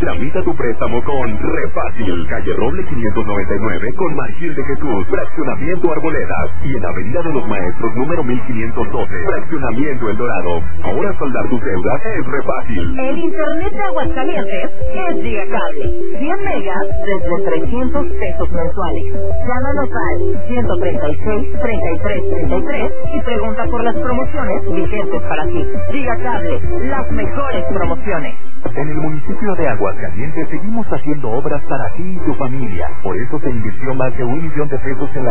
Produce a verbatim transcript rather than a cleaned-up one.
Tramita tu préstamo con Refácil, calle Roble quinientos noventa y nueve con Margil de Jesús, fraccionamiento Arboledas, y en Avenida de los Maestros número mil quinientos doce, fraccionamiento El Dorado. Ahora saldar tus deudas es Refácil. El internet de Aguascalientes es Gigacable. cien megas desde trescientos pesos mensuales. Llámanos al ciento treinta y seis, treinta y tres, treinta y tres y pregunta por las promociones vigentes para ti. Gigacable, las mejores promociones. En el municipio de Aguascalientes seguimos haciendo obras para ti y tu familia. Por eso se invirtió más de un millón de pesos en la